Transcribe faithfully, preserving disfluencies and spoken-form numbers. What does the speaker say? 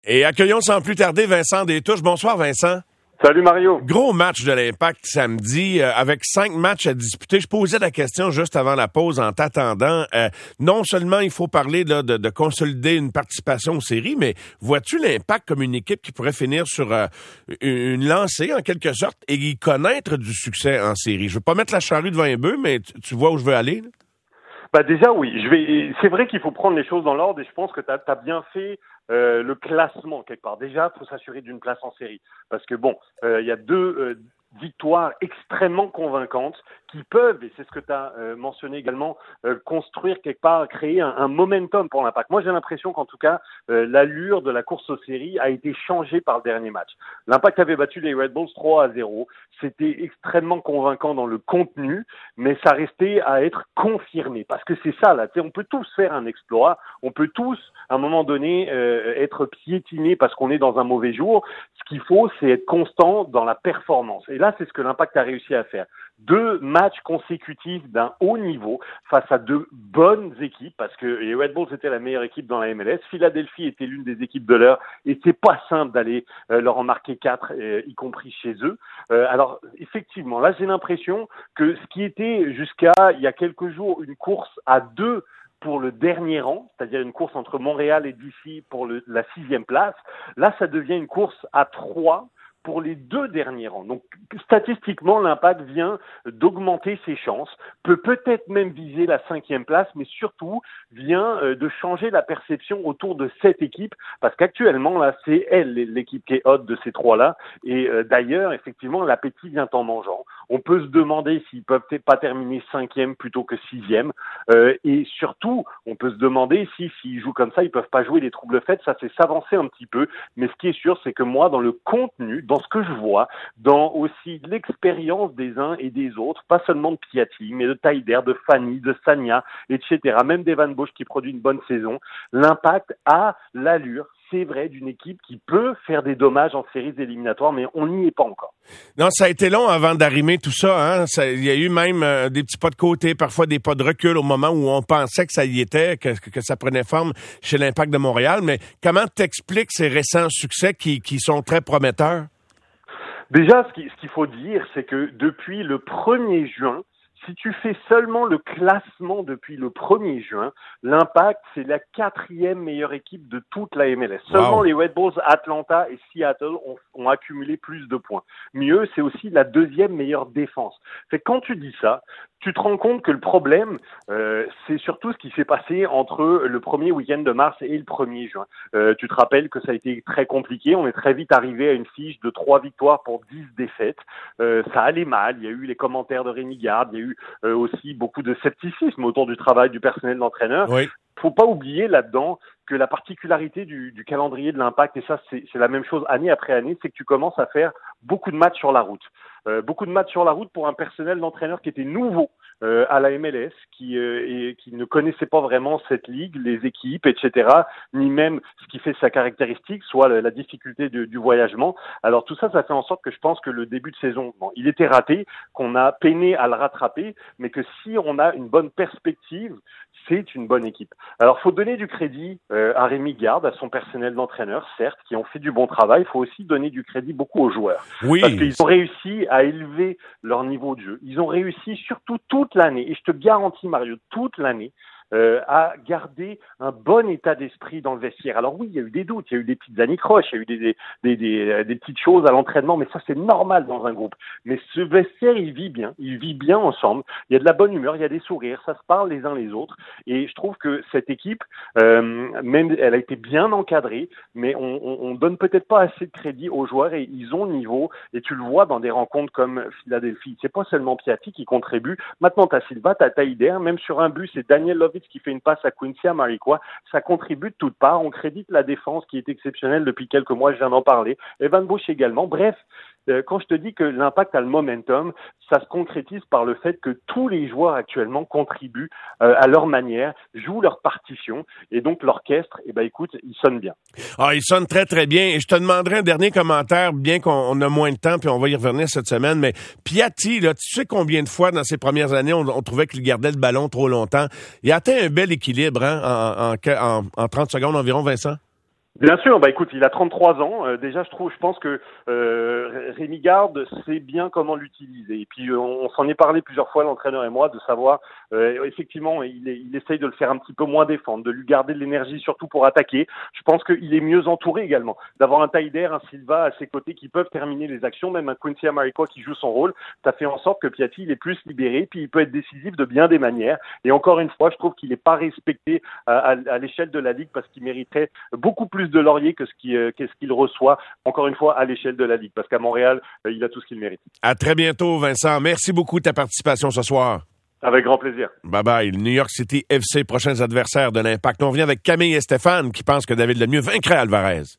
Et accueillons sans plus tarder Vincent Détouche. Bonsoir Vincent. Salut Mario. Gros match de l'Impact samedi, euh, avec cinq matchs à disputer. Je posais la question juste avant la pause en t'attendant. Euh, non seulement il faut parler là, de, de consolider une participation aux séries, mais vois-tu l'Impact comme une équipe qui pourrait finir sur euh, une lancée en quelque sorte et y connaître du succès en série? Je veux pas mettre la charrue devant un bœuf, mais tu, tu vois où je veux aller là? Bah déjà oui, je vais. C'est vrai qu'il faut prendre les choses dans l'ordre et je pense que tu as bien fait euh, le classement quelque part. Déjà, il faut s'assurer d'une place en série parce que bon, il euh, y a deux euh, victoires extrêmement convaincantes qui peuvent, et c'est ce que tu as euh, mentionné également, euh, construire quelque part, créer un, un momentum pour l'Impact. Moi, j'ai l'impression qu'en tout cas, euh, l'allure de la course aux séries a été changée par le dernier match. L'Impact avait battu les Red Bulls trois à zéro. C'était extrêmement convaincant dans le contenu, mais ça restait à être confirmé. Parce que c'est ça, là. On peut tous faire un exploit. On peut tous, à un moment donné, euh, être piétinés parce qu'on est dans un mauvais jour. Ce qu'il faut, c'est être constant dans la performance. Et là, c'est ce que l'Impact a réussi à faire. Deux matchs consécutifs d'un haut niveau face à deux bonnes équipes, parce que les Red Bulls étaient la meilleure équipe dans la M L S. Philadelphie était l'une des équipes de l'heure, et c'est pas simple d'aller euh, leur en marquer quatre, euh, y compris chez eux. Euh, alors, effectivement, là, j'ai l'impression que ce qui était jusqu'à il y a quelques jours une course à deux pour le dernier rang, c'est-à-dire une course entre Montréal et D C pour le, la sixième place, là, ça devient une course à trois pour les deux derniers rangs. Donc, statistiquement, l'Impact vient d'augmenter ses chances, peut peut-être même viser la cinquième place, mais surtout vient euh, de changer la perception autour de cette équipe, parce qu'actuellement, là, c'est elle, l'équipe qui est haute de ces trois-là, et euh, d'ailleurs, effectivement, l'appétit vient en mangeant. On peut se demander s'ils peuvent pas terminer cinquième plutôt que sixième, euh, et surtout, on peut se demander si, s'ils jouent comme ça, ils peuvent pas jouer les troubles faits, ça c'est s'avancer un petit peu, mais ce qui est sûr, c'est que moi, dans le contenu, dans ce que je vois, dans aussi l'expérience des uns et des autres, pas seulement de Piatti, mais de Taider, de Fanny, de Sagna, et cetera, même d'Evan Bush qui produit une bonne saison, l'Impact a l'allure, c'est vrai, d'une équipe qui peut faire des dommages en séries éliminatoires, mais on n'y est pas encore. Non, ça a été long avant d'arrimer tout ça. Hein? Ça, il y a eu même euh, des petits pas de côté, parfois des pas de recul au moment où on pensait que ça y était, que, que ça prenait forme chez l'Impact de Montréal. Mais comment t'expliques ces récents succès qui, qui sont très prometteurs? Déjà, ce, qui, ce qu'il faut dire, c'est que depuis le premier juin, si tu fais seulement le classement depuis le premier juin, l'Impact, c'est la quatrième meilleure équipe de toute la M L S. Wow. Seulement les Red Bulls, Atlanta et Seattle ont, ont accumulé plus de points. Mieux, c'est aussi la deuxième meilleure défense. Fait que quand tu dis ça, tu te rends compte que le problème, euh, c'est surtout ce qui s'est passé entre le premier week-end de mars et le premier juin. Euh, tu te rappelles que ça a été très compliqué. On est très vite arrivé à une fiche de trois victoires pour dix défaites. Euh, ça allait mal. Il y a eu les commentaires de Rémi Garde. Il y a eu euh, aussi beaucoup de scepticisme autour du travail du personnel d'entraîneur. Oui. Faut pas oublier là-dedans que la particularité du, du calendrier de l'Impact, et ça c'est, c'est la même chose année après année, c'est que tu commences à faire beaucoup de matchs sur la route. Euh, beaucoup de matchs sur la route pour un personnel d'entraîneur qui était nouveau euh, à la M L S, qui, euh, et, qui ne connaissait pas vraiment cette ligue, les équipes, et cetera, ni même ce qui fait sa caractéristique, soit la, la difficulté de, du voyagement. Alors tout ça, ça fait en sorte que je pense que le début de saison, bon, il était raté, qu'on a peiné à le rattraper, mais que si on a une bonne perspective, c'est une bonne équipe. Alors, faut donner du crédit euh, à Rémi Garde, à son personnel d'entraîneur, certes, qui ont fait du bon travail. Il faut aussi donner du crédit beaucoup aux joueurs. Oui. Parce qu'ils ont réussi à élever leur niveau de jeu. Ils ont réussi surtout toute l'année, et je te garantis, Mario, toute l'année, Euh, à garder un bon état d'esprit dans le vestiaire. Alors oui, il y a eu des doutes, il y a eu des petites anicroches, il y a eu des, des, des, des, des petites choses à l'entraînement, mais ça c'est normal dans un groupe. Mais ce vestiaire, il vit bien, il vit bien ensemble, il y a de la bonne humeur, il y a des sourires, ça se parle les uns les autres, et je trouve que cette équipe, euh, même elle a été bien encadrée, mais on, on, on donne peut-être pas assez de crédit aux joueurs, et ils ont le niveau, et tu le vois dans des rencontres comme Philadelphie, c'est pas seulement Piatti qui contribue, maintenant t'as Silva, t'as Taider, même sur un but, c'est Daniel Lovitz qui fait une passe à Quincy Amarikwa, ça contribue de toutes parts, on crédite la défense qui est exceptionnelle depuis quelques mois, je viens d'en parler, Evan Bush également, bref, euh, quand je te dis que l'Impact a le momentum, ça se concrétise par le fait que tous les joueurs actuellement contribuent euh, à leur manière, jouent leur partition, et donc l'orchestre, eh ben écoute, il sonne bien. Ah, il sonne très très bien, et je te demanderai un dernier commentaire, bien qu'on a moins de temps, puis on va y revenir cette semaine, mais Piatti, là, tu sais combien de fois dans ses premières années, on, on trouvait qu'il gardait le ballon trop longtemps. Il a atteint un bel équilibre hein, en, en, en, en trente secondes environ, Vincent? Bien sûr, bah écoute, il a trente-trois ans. Euh, déjà, je trouve, je pense que euh, Rémi Garde sait bien comment l'utiliser. Et puis, euh, on, on s'en est parlé plusieurs fois, l'entraîneur et moi, de savoir, euh, effectivement, il, est, il essaye de le faire un petit peu moins défendre, de lui garder de l'énergie, surtout pour attaquer. Je pense qu'il est mieux entouré également, d'avoir un Taider, un Silva à ses côtés qui peuvent terminer les actions, même un Quincy Amarikwa qui joue son rôle. Ça fait en sorte que Piatti, il est plus libéré, puis il peut être décisif de bien des manières. Et encore une fois, je trouve qu'il n'est pas respecté à, à, à l'échelle de la Ligue parce qu'il mériterait beaucoup plus de laurier que ce qu'il euh, qu'est-ce qu'il reçoit, encore une fois, à l'échelle de la Ligue, parce qu'à Montréal, euh, il a tout ce qu'il mérite. À très bientôt, Vincent. Merci beaucoup de ta participation ce soir. Avec grand plaisir. Bye-bye. Le New York City F C, prochains adversaires de l'Impact. On revient avec Camille et Stéphane qui pensent que David Lemieux vaincrait Alvarez.